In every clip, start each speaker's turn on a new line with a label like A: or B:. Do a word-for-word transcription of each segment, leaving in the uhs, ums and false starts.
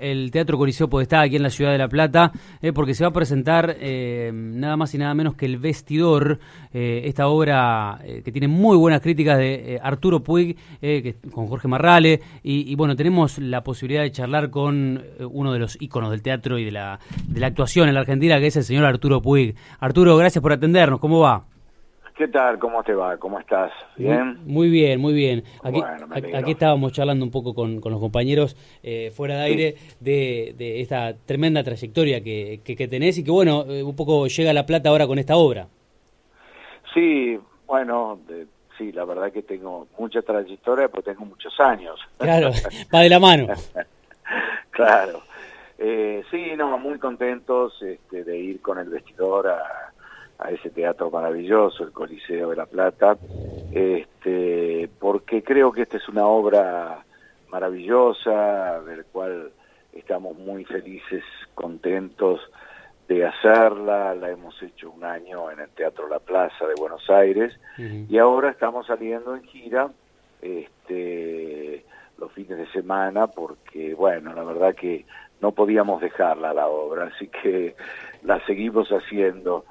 A: el Teatro Coliseo Podestá aquí en la ciudad de La Plata, eh, porque se va a presentar eh, nada más y nada menos que El Vestidor, eh, esta obra eh, que tiene muy buenas críticas de eh, Arturo Puig, eh, que, con Jorge Marrale, y, y bueno, tenemos la posibilidad de charlar con eh, uno de los íconos del teatro y de la, de la actuación en la Argentina, que es el señor Arturo Puig. Arturo, gracias por atendernos, ¿cómo va?
B: ¿Qué tal? ¿Cómo te va? ¿Cómo estás? ¿Bien?
A: Muy, muy bien, muy bien. Aquí,
B: Bueno, me
A: aquí,
B: alegro.
A: aquí estábamos charlando un poco con, con los compañeros eh, fuera de aire
B: Sí.
A: de, de esta tremenda trayectoria que, que, que tenés y que, bueno, eh, un poco llega a La Plata ahora con esta obra.
B: Sí, bueno, de, sí, la verdad que tengo mucha trayectoria, pero tengo muchos años.
A: Claro, va de la mano.
B: Claro. Eh, sí, no, muy contentos este, de ir con El Vestidor a, a ese teatro maravilloso, el Coliseo de La Plata, este, porque creo que esta es una obra maravillosa, del cual estamos muy felices, contentos de hacerla. La hemos hecho un año en el Teatro La Plaza de Buenos Aires, uh-huh. Y ahora estamos saliendo en gira este, los fines de semana, porque, bueno, la verdad que no podíamos dejarla la obra, así que la seguimos haciendo.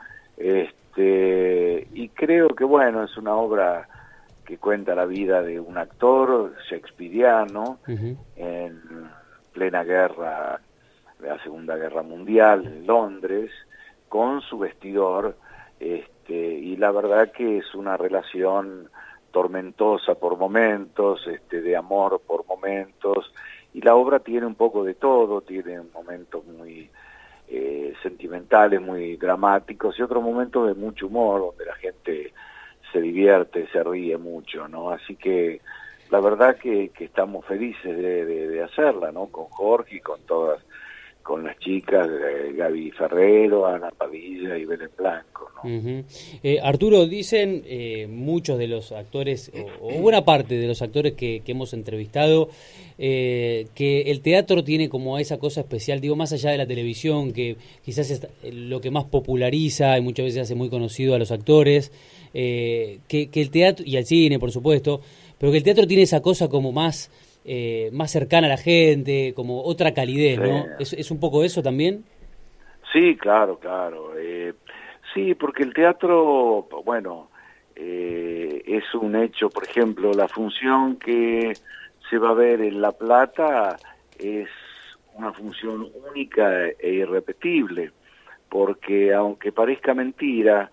B: Este, y creo que, bueno, es una obra que cuenta la vida de un actor shakespeariano, uh-huh. En plena guerra, de la Segunda Guerra Mundial, en Londres, con su vestidor, este, y la verdad que es una relación tormentosa por momentos, este, de amor por momentos, y la obra tiene un poco de todo, tiene momentos muy eh, sentimentales, muy dramáticos, y otros momentos de mucho humor, donde la gente se divierte, se ríe mucho, ¿no? Así que la verdad que, que estamos felices de, de, de hacerla, ¿no? Con Jorge y con todas, con las chicas, eh, Gaby Ferrero, Ana Padilla y Belén Blanco, ¿no?
A: Uh-huh. eh, Arturo, dicen eh, muchos de los actores, o, o buena parte de los actores que, que hemos entrevistado, eh, que el teatro tiene como esa cosa especial, digo, más allá de la televisión, que quizás es lo que más populariza y muchas veces hace muy conocido a los actores, eh, que, que el teatro, y al cine, por supuesto, pero que el teatro tiene esa cosa como más... Eh, más cercana a la gente, como otra calidez, ¿no? Sí. ¿Es, ¿Es un poco eso también?
B: Sí, claro, claro. Eh, sí, porque el teatro, bueno, eh, es un hecho, por ejemplo, la función que se va a ver en La Plata es una función única e irrepetible, porque aunque parezca mentira,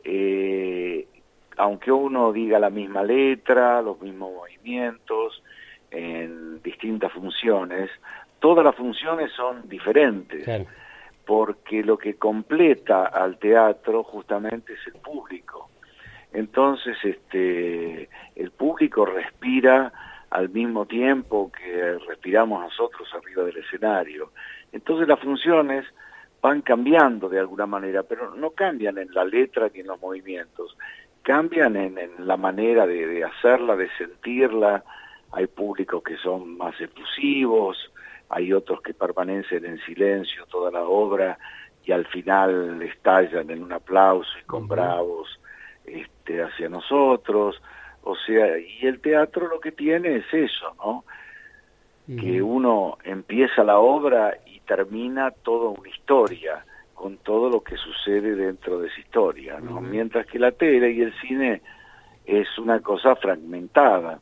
B: eh, aunque uno diga la misma letra, los mismos movimientos, en distintas funciones, todas las funciones son diferentes, claro. Porque lo que completa al teatro justamente es el público. Entonces, este, el público respira al mismo tiempo que respiramos nosotros arriba del escenario. Entonces las funciones van cambiando de alguna manera, pero no cambian en la letra ni en los movimientos, cambian en, en la manera de, de hacerla, de sentirla. Hay públicos que son más efusivos, hay otros que permanecen en silencio toda la obra y al final estallan en un aplauso y con uh-huh. bravos este, hacia nosotros. O sea, y el teatro lo que tiene es eso, ¿no? Uh-huh. Que uno empieza la obra y termina toda una historia, con todo lo que sucede dentro de esa historia, ¿no? Uh-huh. Mientras que la tele y el cine es una cosa fragmentada.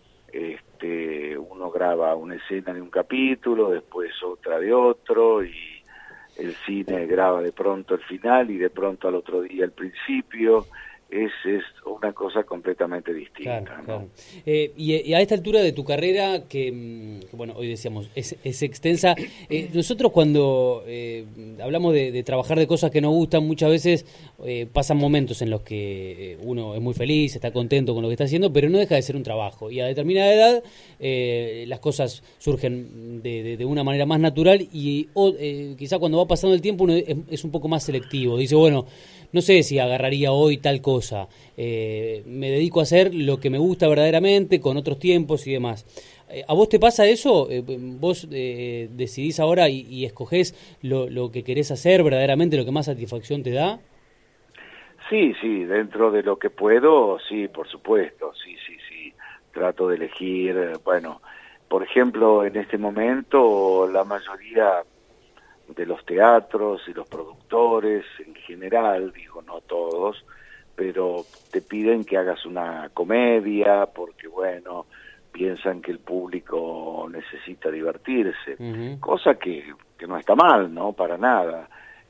B: Este, uno graba una escena de un capítulo, después otra de otro, y el cine graba de pronto el final y de pronto al otro día el principio. Es, es una cosa completamente distinta,
A: claro,
B: ¿no?
A: Claro. Eh, y, y a esta altura de tu carrera, que, que bueno, hoy decíamos, es, es extensa, eh, nosotros cuando eh, hablamos de, de trabajar de cosas que nos gustan, muchas veces eh, pasan momentos en los que uno es muy feliz, está contento con lo que está haciendo, pero no deja de ser un trabajo. Y a determinada edad eh, las cosas surgen de, de, de una manera más natural y o, eh, quizá cuando va pasando el tiempo uno es, es un poco más selectivo. Dice, bueno, no sé si agarraría hoy tal cosa, eh, me dedico a hacer lo que me gusta verdaderamente, con otros tiempos y demás. Eh, ¿A vos te pasa eso? Eh, ¿Vos eh, decidís ahora y, y escogés lo, lo que querés hacer verdaderamente, lo que más satisfacción te da?
B: Sí, sí, dentro de lo que puedo, sí, por supuesto, sí, sí, sí. Trato de elegir, bueno, por ejemplo, en este momento la mayoría de los teatros y los productores en general, digo no todos, pero te piden que hagas una comedia porque, bueno, piensan que el público necesita divertirse, uh-huh. cosa que, que no está mal, ¿no? Para nada,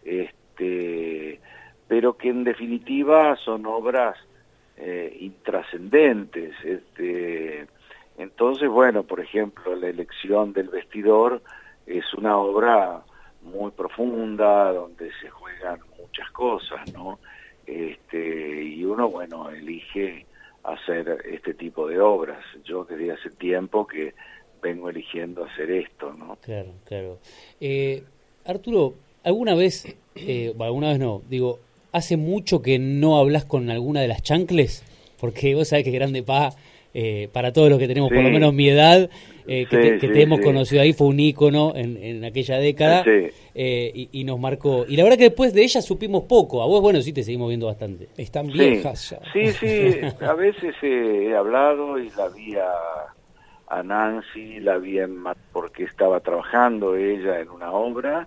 B: este, pero que en definitiva son obras eh, intrascendentes. Este, entonces, bueno, por ejemplo, la elección del vestidor es una obra muy profunda, donde se juegan muchas cosas, ¿no? Este, y uno, bueno, elige hacer este tipo de obras. Yo desde hace tiempo que vengo eligiendo hacer esto, ¿no?
A: Claro, claro. Eh, Arturo, ¿alguna vez, eh, bueno, alguna vez no, digo, hace mucho que no hablas con alguna de las chancles? Porque vos sabés que Grande Pa, eh, para todos los que tenemos sí. por lo menos mi edad, eh, que, sí, te, que sí, te hemos sí. conocido ahí, fue un ícono en, en aquella década, sí. eh, y, y nos marcó. Y la verdad que después de ella supimos poco. A vos, bueno, sí te seguimos viendo bastante. Están
B: sí.
A: viejas ya.
B: Sí, sí, a veces eh, he hablado y la vi a, a Nancy, la vi en, porque estaba trabajando ella en una obra,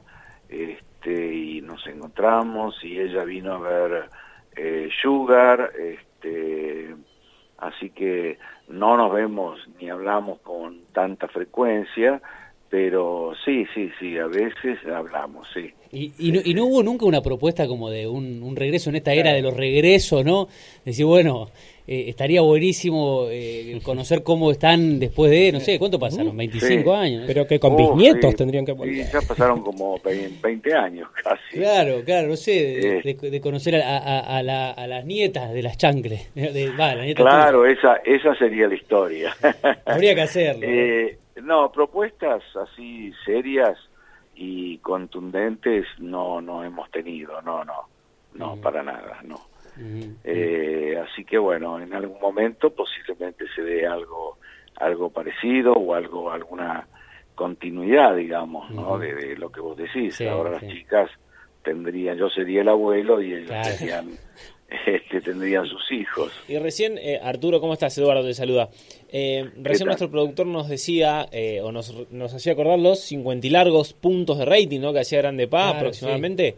B: este, y nos encontramos, y ella vino a ver eh, Sugar, este... así que no nos vemos ni hablamos con tanta frecuencia, pero sí, sí, sí, a veces hablamos, sí.
A: ¿Y, y, no, y no hubo nunca una propuesta como de un, un regreso en esta era de los regresos, ¿no? Decir, bueno, eh, estaría buenísimo eh, conocer cómo están después de, no sé, ¿cuánto pasaron? veinticinco sí. años. ¿no?
C: Pero que con oh, bisnietos sí, tendrían que volver.
B: Sí, ya pasaron como veinte años casi.
A: Claro, claro, no sé, de, eh. de, de conocer a, a, a, la, a las nietas de las chancles. De, de, va, la nieta
B: claro, esa esa sería la historia.
A: Habría que hacerlo.
B: eh, no, propuestas así serias y contundentes no no hemos tenido, no, no, no, mm. para nada, no. Mm. Eh, así que bueno, en algún momento posiblemente se dé algo algo parecido o algo alguna continuidad, digamos, ¿no? Mm. De, de lo que vos decís. Sí, ahora sí. Las chicas tendrían, yo sería el abuelo y ellos claro. serían que tendrían sus hijos.
C: Y recién, eh, Arturo, ¿cómo estás? Eduardo te saluda. Eh, recién nuestro productor nos decía, eh, o nos, nos hacía acordar los cincuenta y largos puntos de rating, ¿no? Que hacía Grande Pa, claro, aproximadamente.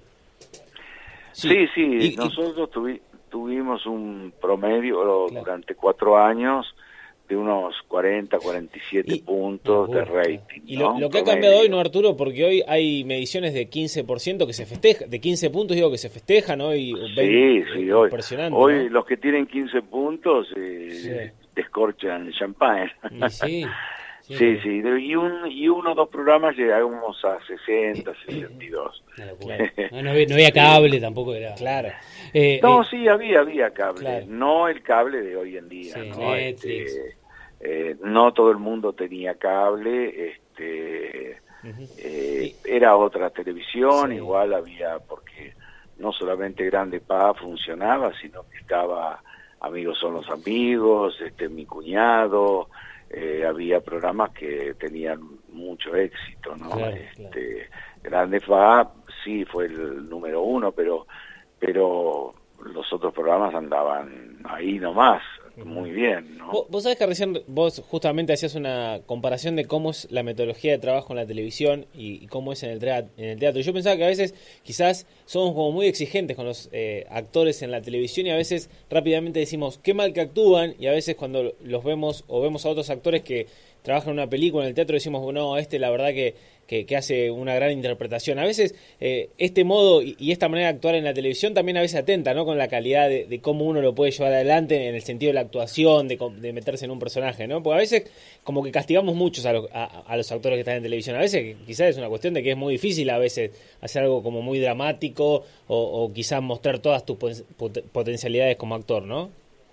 B: Sí, sí, sí. Y, nosotros tuvi, tuvimos un promedio claro. durante cuatro años de unos cuarenta, cuarenta y siete y, puntos uh, de rating.
C: Y ¿no? lo, lo que ha cambiado hoy, ¿no, Arturo? Porque hoy hay mediciones de quince por ciento que se festeja, de quince puntos digo que se festejan hoy.
B: Sí, sí, hoy,
C: impresionante,
B: hoy
C: ¿no?
B: los que tienen quince puntos eh, sí. descorchan el champán.
A: Y sí,
B: sí, sí, sí. Y, un, y uno o dos programas llegamos a sesenta, sesenta y dos.
A: No, no, había, no había cable, tampoco era...
C: Claro.
B: Eh, no, eh, sí, había, había cable. Claro. No el cable de hoy en día, sí, ¿no? Netflix. Este, eh, no todo el mundo tenía cable, este, uh-huh. eh, era otra televisión, sí. igual había, porque no solamente Grande Pa funcionaba, sino que estaba Amigos son los amigos, este, Mi cuñado, eh, había programas que tenían mucho éxito, ¿no? Claro, este, claro. Grande Pa sí fue el número uno, pero pero los otros programas andaban ahí nomás, muy bien, ¿no?
C: Vos, vos sabés que recién vos justamente hacías una comparación de cómo es la metodología de trabajo en la televisión y, y cómo es en el, teatro, en el teatro. Yo pensaba que a veces quizás somos como muy exigentes con los eh, actores en la televisión y a veces rápidamente decimos qué mal que actúan, y a veces cuando los vemos o vemos a otros actores que trabajan en una película en el teatro decimos, bueno, este la verdad que Que, que hace una gran interpretación. A veces eh, este modo y, y esta manera de actuar en la televisión también a veces atenta, ¿no? Con la calidad de, de cómo uno lo puede llevar adelante en el sentido de la actuación, de, de meterse en un personaje, ¿no? Porque a veces como que castigamos muchos a, lo, a, a los actores que están en televisión. A veces quizás es una cuestión de que es muy difícil a veces hacer algo como muy dramático o, o quizás mostrar todas tus pot- potencialidades como actor, ¿no?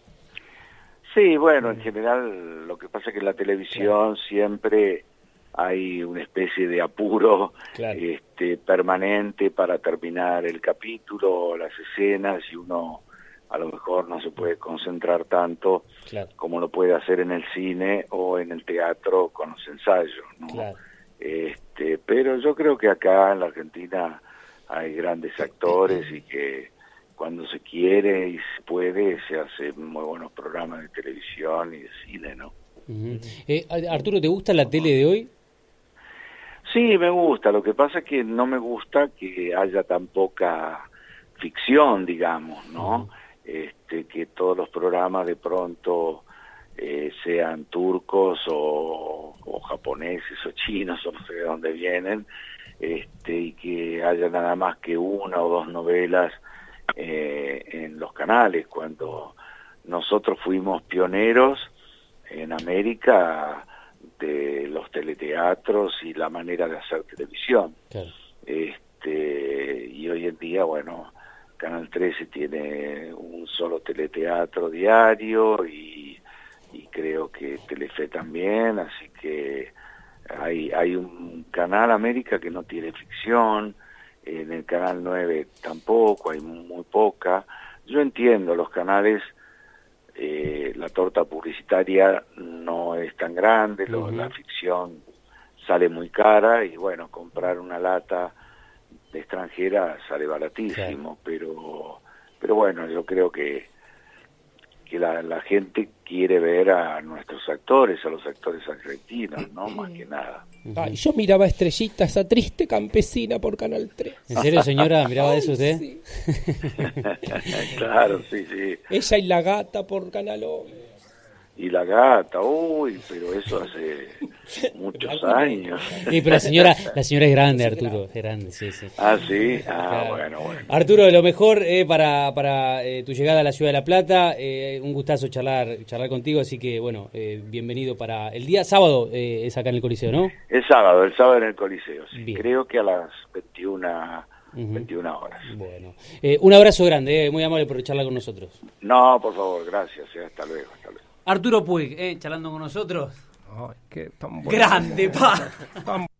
B: Sí, bueno, en general lo que pasa es que en la televisión claro. siempre hay una especie de apuro claro. este, permanente para terminar el capítulo, las escenas, y uno a lo mejor no se puede concentrar tanto claro. como lo puede hacer en el cine o en el teatro con los ensayos, ¿no? Claro. Este, pero yo creo que acá en la Argentina hay grandes actores y que cuando se quiere y se puede se hacen muy buenos programas de televisión y de cine, ¿no?
A: Uh-huh. eh, Arturo, ¿te gusta la tele de hoy?
B: Sí, me gusta. Lo que pasa es que no me gusta que haya tan poca ficción, digamos, ¿no? Uh-huh. Este, que todos los programas de pronto eh, sean turcos o, o japoneses o chinos o no sé de dónde vienen, este, y que haya nada más que una o dos novelas eh, en los canales, cuando nosotros fuimos pioneros en América de los teleteatros y la manera de hacer televisión. Claro. Este, y hoy en día, bueno, Canal trece tiene un solo teleteatro diario y, y creo que Telefe también, así que hay, hay un Canal América que no tiene ficción, en el Canal nueve tampoco, hay muy poca. Yo entiendo, los canales, eh, la torta publicitaria no es tan grande, lo, uh-huh. la ficción sale muy cara y bueno, comprar una lata de extranjera sale baratísimo, claro. pero pero bueno, yo creo que que la, la gente quiere ver a nuestros actores, a los actores argentinos, ¿no? Más que nada.
D: Ay, yo miraba Estrellita, esa triste campesina por Canal tres.
A: ¿En serio, señora? ¿Miraba Ay, eso usted?
D: Sí.
B: Claro, sí, sí.
D: Ella y la gata por Canal once.
B: Y la gata, uy, pero eso hace muchos años.
A: Sí, pero la señora, la señora es grande, Arturo, es grande, sí, sí.
B: Ah, sí, ah,
A: claro.
B: bueno, bueno.
A: Arturo, lo mejor eh, para, para eh, tu llegada a la Ciudad de La Plata, eh, un gustazo charlar charlar contigo, así que bueno, eh, bienvenido para el día sábado, eh, es acá en el Coliseo, ¿no?
B: El sábado, el sábado en el Coliseo, sí.
A: Bien.
B: Creo que a las veintiuna, uh-huh. veintiuna horas.
A: Bueno, eh, un abrazo grande, eh, muy amable por charlar con nosotros.
B: No, por favor, gracias, eh, hasta luego, hasta luego.
A: Arturo Puig, eh, charlando con nosotros.
D: Ay, qué tan bueno.
A: Grande, pa.